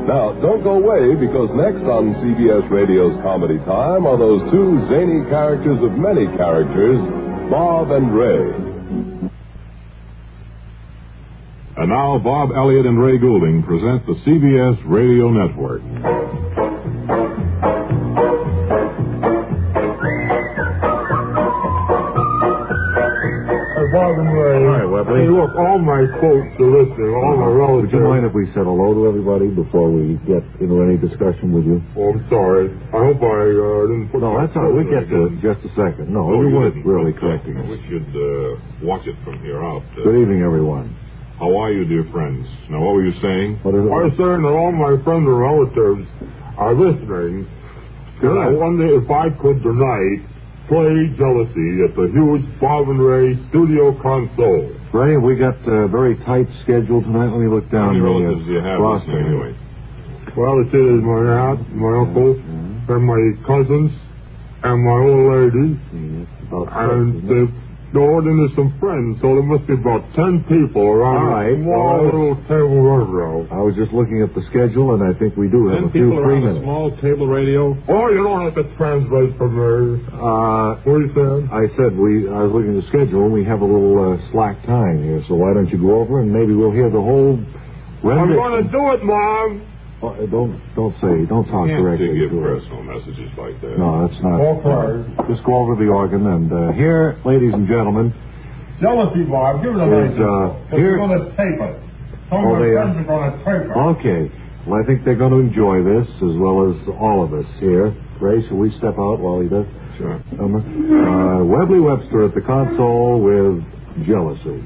Now, don't go away, because next on CBS Radio's Comedy Time are those two zany characters of many characters, Bob and Ray. And now, Bob Elliott and Ray Goulding present the CBS Radio Network. Bob and Ray. Hi, Webley. Hey, look, all my folks are listening, all my relatives. Would you mind if we said hello to everybody before we get into any discussion with you? Oh, I'm sorry. I hope I didn't put... No, that's all right. We get to it in just a second. No, we weren't really correcting us. We should watch it from here out. Good evening, everyone. How are you, dear friends? Now, what were you saying? What is it? I was saying that all my friends and relatives are listening. Good. And I wonder if I could tonight play Jealousy at the huge Bob and Ray studio console. Ray, we got a very tight schedule tonight. Let me look down. How many relatives do you have listening anyway? Well, it is my aunt, my uncle, and my cousins, and my old lady. And then there's some friends, so there must be about 10 people around a small little table radio. I was just looking at the schedule, and I think we do have 10 a few people free around minutes. a small table radio? Oh, you don't have to translate for me. What you said? I said I was looking at the schedule, and we have a little slack time here, so why don't you go over, and maybe we'll hear the whole rendition. I'm going to do it, Mom. Don't talk directly You can't give to her. personal messages like that. No, that's not. Okay. Just go over the organ, and here, ladies and gentlemen. Jealousy, Bob. Give it a minute. Here. We're going to tape it. Some of my friends are going to tape it. Okay. Well, I think they're going to enjoy this as well as all of us here. Ray, shall we step out while he does? Sure. Webley Webster at the console with Jealousy.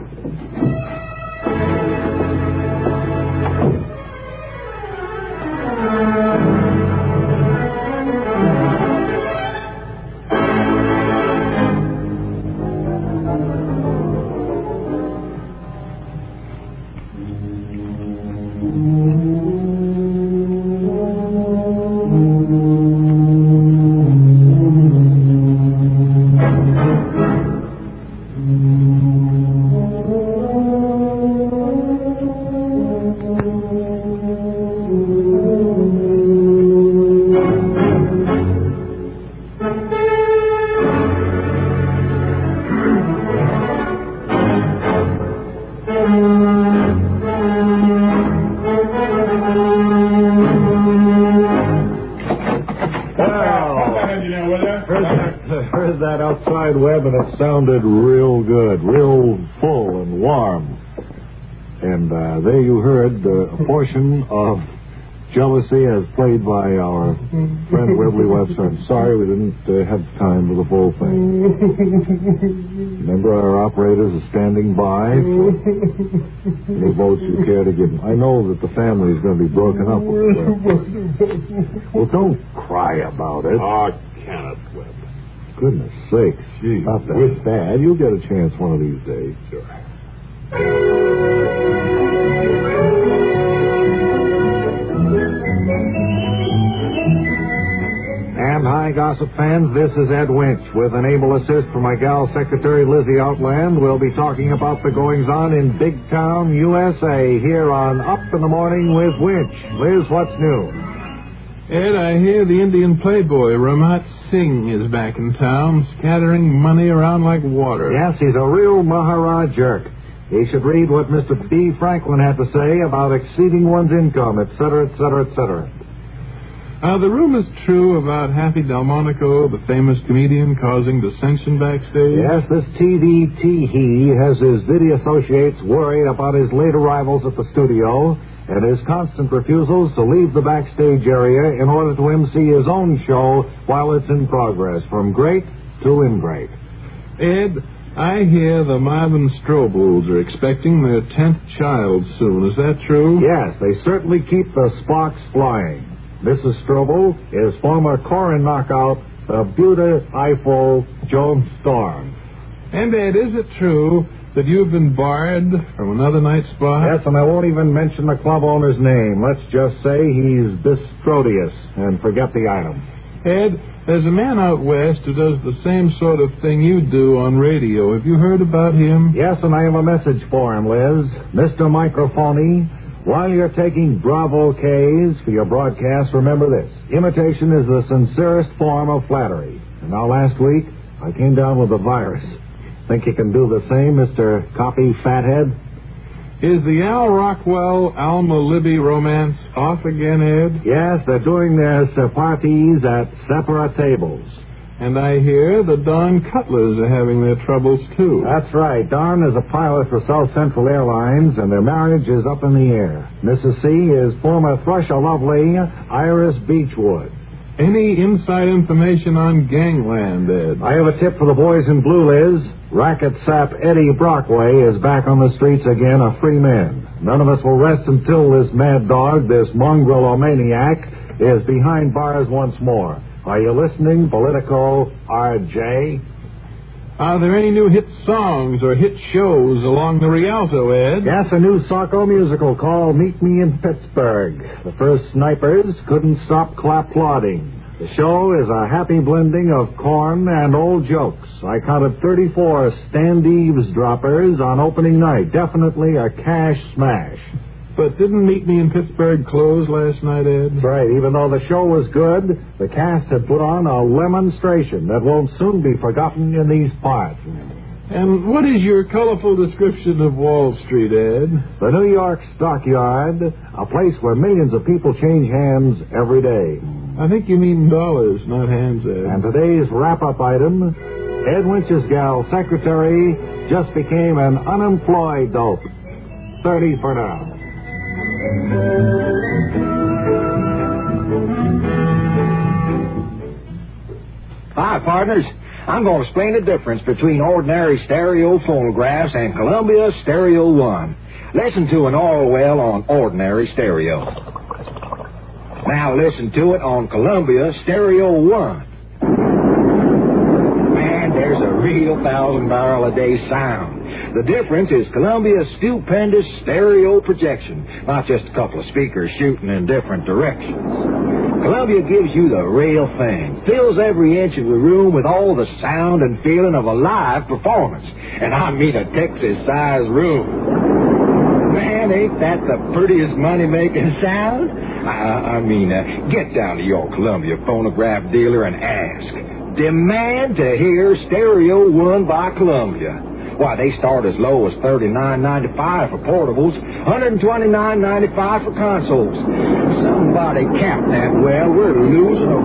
And it sounded real good, real full and warm. And there you heard a portion of Jealousy as played by our friend Webley Webster. I'm sorry we didn't have time for the full thing. Remember, our operators are standing by for any votes you care to give them. I know that the family is going to be broken up. Well, don't cry about it. Oh, Kenneth Webb. Goodness sakes. Gee, not that bad. You'll get a chance one of these days. Sure. And hi, gossip fans. This is Ed Winch with an able assist from my gal secretary Lizzie Outland. We'll be talking about the goings-on in Big Town, USA, here on Up in the Morning with Winch. Liz, what's new? Ed, I hear the Indian playboy Ramat Singh is back in town, scattering money around like water. Yes, he's a real Maharaj jerk. He should read what Mr. B. Franklin had to say about exceeding one's income, etc., etc., etc. The rumor's true about Happy Delmonico, the famous comedian, causing dissension backstage? Yes, this TDT has his video associates worried about his late arrivals at the studio and his constant refusals to leave the backstage area in order to MC his own show while it's in progress, from great to ingrate. Ed, I hear the Marvin Strobels are expecting their 10th child soon. Is that true? Yes, they certainly keep the sparks flying. Mrs. Strobel is former Corin knockout, the beautiful Joan Storm. And, Ed, is it true that you've been barred from another night spot? Yes, and I won't even mention the club owner's name. Let's just say he's Bistrodius, and forget the item. Ed, there's a man out west who does the same sort of thing you do on radio. Have you heard about him? Yes, and I have a message for him, Liz. Mr. Microphony, While you're taking Bravo K's for your broadcast, remember this. Imitation is the sincerest form of flattery. And now last week, I came down with a virus. Think you can do the same, Mr. Copy Fathead? Is the Al Rockwell, Alma Libby romance off again, Ed? Yes, they're doing their parties at separate tables. And I hear the Don Cutlers are having their troubles, too. That's right. Don is a pilot for South Central Airlines, and their marriage is up in the air. Mrs. C is former Thrush-a-Lovely Iris Beechwood. Any inside information on Gangland, Ed? I have a tip for the boys in blue, Liz. Racket sap Eddie Brockway is back on the streets again, a free man. None of us will rest until this mad dog, this mongrel maniac, is behind bars once more. Are you listening, Politico RJ? Are there any new hit songs or hit shows along the Rialto, Ed? Yes, a new Sacco musical called Meet Me in Pittsburgh. The first snipers couldn't stop clap-applauding. The show is a happy blending of corn and old jokes. I counted 34 stand eavesdroppers on opening night. Definitely a cash smash. But didn't Meet Me in Pittsburgh close last night, Ed? Right. Even though the show was good, the cast had put on a lemonstration that won't soon be forgotten in these parts. And what is your colorful description of Wall Street, Ed? The New York Stockyard, a place where millions of people change hands every day. I think you mean dollars, not hands, Ed. And today's wrap-up item, Ed Winch's gal secretary just became an unemployed dope. 30 for now. Hi, partners. I'm going to explain the difference between ordinary stereo phonographs and Columbia Stereo 1. Listen to an Orwell on ordinary stereo. Now listen to it on Columbia Stereo 1. Man, there's a real 1,000-barrel-a-day sound. The difference is Columbia's stupendous stereo projection, not just a couple of speakers shooting in different directions. Columbia gives you the real thing, fills every inch of the room with all the sound and feeling of a live performance. And I mean a Texas-sized room. Man, ain't that the prettiest money-making sound? Get down to your Columbia phonograph dealer and ask. Demand to hear Stereo 1 by Columbia. Why, they start as low as $39.95 for portables, $129.95 for consoles. Somebody capped that well. We're losing a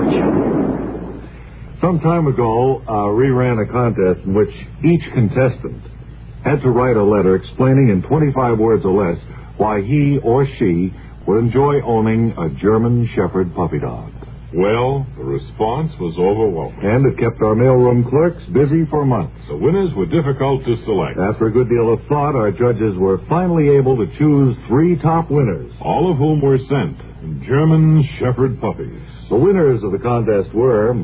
fortune. Some time ago, we ran a contest in which each contestant had to write a letter explaining in 25 words or less why he or she would enjoy owning a German Shepherd puppy dog. Well, the response was overwhelming. And it kept our mailroom clerks busy for months. The winners were difficult to select. After a good deal of thought, our judges were finally able to choose 3 top winners. All of whom were sent German Shepherd puppies. The winners of the contest were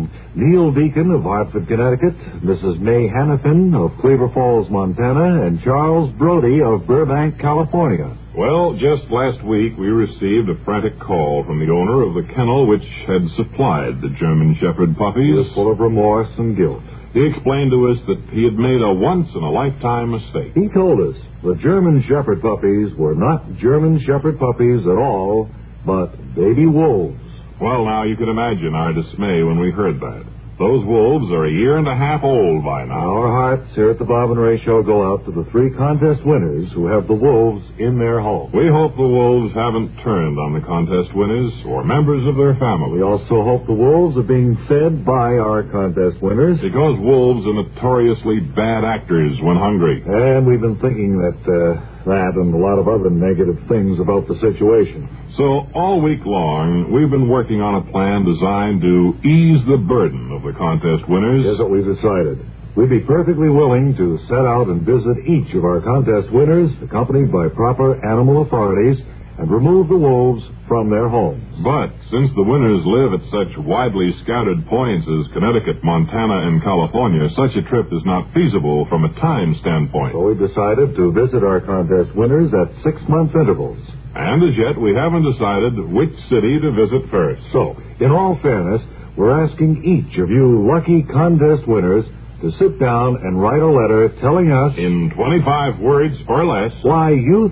Neil Deacon of Hartford, Connecticut, Mrs. May Hannafin of Cleaver Falls, Montana, and Charles Brody of Burbank, California. Well, just last week we received a frantic call from the owner of the kennel which had supplied the German Shepherd puppies. He was full of remorse and guilt. He explained to us that he had made a once-in-a-lifetime mistake. He told us the German Shepherd puppies were not German Shepherd puppies at all, but baby wolves. Well, now, you can imagine our dismay when we heard that. Those wolves are a year and a half old by now. Our hearts here at the Bob and Ray Show go out to the 3 contest winners who have the wolves in their home. We hope the wolves haven't turned on the contest winners or members of their family. We also hope the wolves are being fed by our contest winners. Because wolves are notoriously bad actors when hungry. And we've been thinking that and a lot of other negative things about the situation. So all week long, we've been working on a plan designed to ease the burden of the contest winners. Here's what we've decided. We'd be perfectly willing to set out and visit each of our contest winners, accompanied by proper animal authorities, and remove the wolves from their homes. But since the winners live at such widely scattered points as Connecticut, Montana, and California, such a trip is not feasible from a time standpoint. So we decided to visit our contest winners at 6-month intervals. And as yet, we haven't decided which city to visit first. So, in all fairness, we're asking each of you lucky contest winners to sit down and write a letter telling us, in 25 words or less, why you think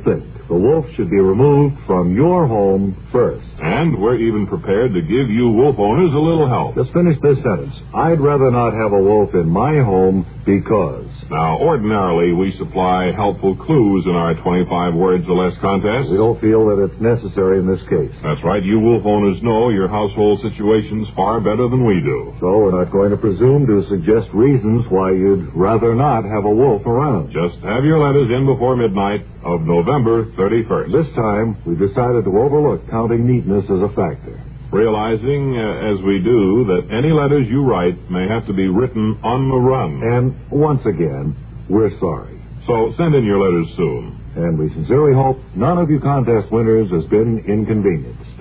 the wolf should be removed from your home first. And we're even prepared to give you wolf owners a little help. Just finish this sentence. I'd rather not have a wolf in my home because... Now, ordinarily, we supply helpful clues in our 25 words or less contest. We don't feel that it's necessary in this case. That's right. You wolf owners know your household situations far better than we do. So we're not going to presume to suggest reasons why you'd rather not have a wolf around. Just have your letters in before midnight of November 31st. This time, we decided to overlook counting neatness as a factor. Realizing, as we do, that any letters you write may have to be written on the run. And once again, we're sorry. So send in your letters soon. And we sincerely hope none of you contest winners has been inconvenienced.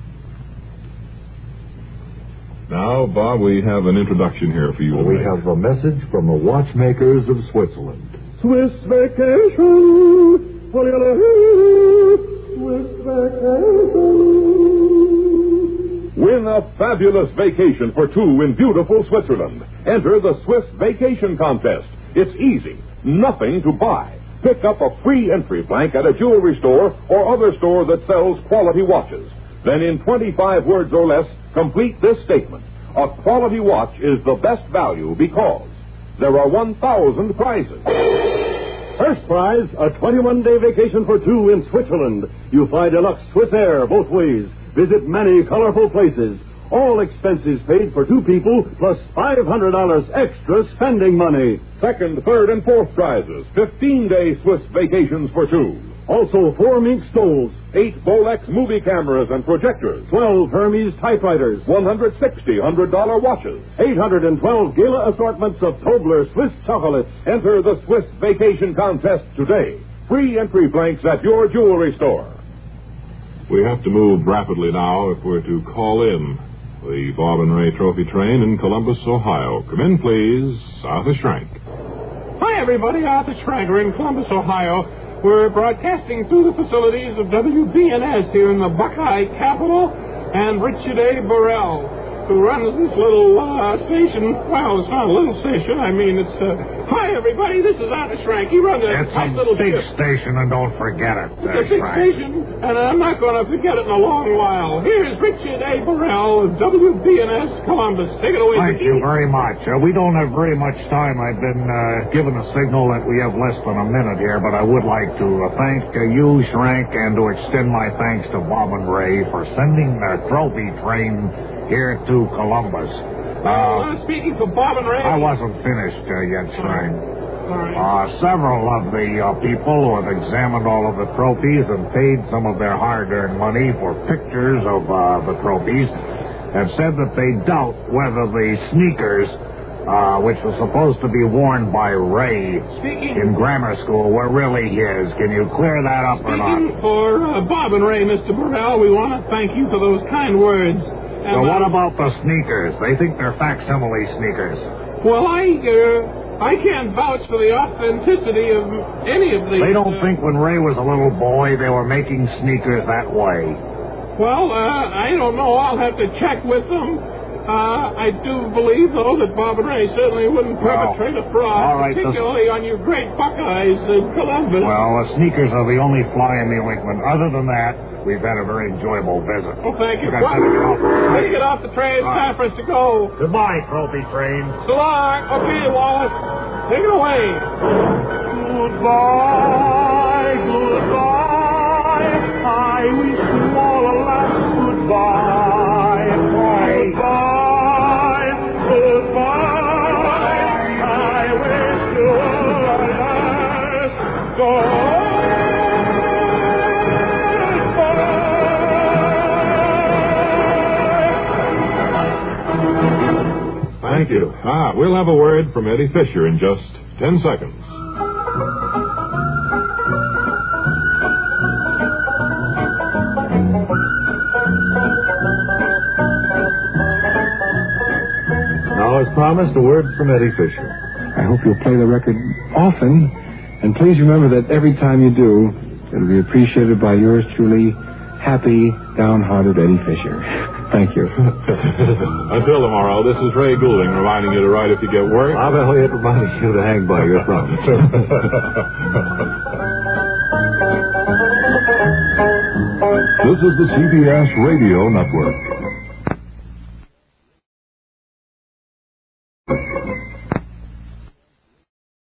Now, Bob, we have an introduction here for you. We have a message from the watchmakers of Switzerland. Swiss vacation. Swiss vacation. Win a fabulous vacation for two in beautiful Switzerland. Enter the Swiss Vacation Contest. It's easy. Nothing to buy. Pick up a free entry blank at a jewelry store or other store that sells quality watches. Then in 25 words or less, complete this statement. A quality watch is the best value because there are 1,000 prizes. First prize, a 21-day vacation for two in Switzerland. You fly deluxe Swiss Air both ways. Visit many colorful places. All expenses paid for two people, plus $500 extra spending money. Second, third, and fourth prizes. 15-day Swiss vacations for two. Also, 4 mink stoles, 8 Bolex movie cameras and projectors. 12 Hermes typewriters, 160 $100 watches. 812 gala assortments of Tobler Swiss chocolates. Enter the Swiss Vacation Contest today. Free entry blanks at your jewelry store. We have to move rapidly now if we're to call in the Bob and Ray Trophy Train in Columbus, Ohio. Come in, please, Arthur Schrank. Hi, everybody. Arthur Schrank. We're in Columbus, Ohio. We're broadcasting through the facilities of WBNS here in the Buckeye capital, and Richard A. Burrell, who runs this little station. Well, it's not a little station. I mean, it's... Hi, everybody. This is Arthur Schrank. He runs a It's nice a little big ship. station, and don't forget it. It's a big station, and I'm not going to forget it in a long while. Here's Richard A. Burrell of WBNS Columbus. Take it away. Thank you very much. We don't have very much time. I've been given a signal that we have less than a minute here, but I would like to thank you, Schrank, and to extend my thanks to Bob and Ray for sending their trophy train here to Columbus. Speaking for Bob and Ray. I wasn't finished yet, Schrank. Sorry. Several of the people who have examined all of the trophies and paid some of their hard-earned money for pictures of the trophies have said that they doubt whether the sneakers, which was supposed to be worn by Ray in grammar school, were really his. Can you clear that up or not? Speaking for Bob and Ray, Mr. Burrell, we want to thank you for those kind words. So what about the sneakers? They think they're facsimile sneakers. Well, I can't vouch for the authenticity of any of these. They don't think when Ray was a little boy they were making sneakers that way. Well, I don't know. I'll have to check with them. I do believe, though, that Bob and Ray certainly wouldn't perpetrate a fraud, all right, particularly on you great Buckeyes in Columbus. Well, the sneakers are the only fly in the ointment. Other than that, we've had a very enjoyable visit. Oh, thank you. Got to Get off the train. It's time for us to go. Goodbye, trophy train. So long. Okay, Wallace. Take it away. Goodbye, goodbye. I wish you all a last goodbye. Goodbye, goodbye. I wish you all a last goodbye. Thank you. We'll have a word from Eddie Fisher in just 10 seconds. Now, as promised, a word from Eddie Fisher. I hope you'll play the record often, and please remember that every time you do, it'll be appreciated by yours truly, happy, downhearted Eddie Fisher. Thank you. Until tomorrow, this is Ray Goulding reminding you to write if you get work. Bob Elliott reminding you to hang by your thumb. This is the CBS Radio Network.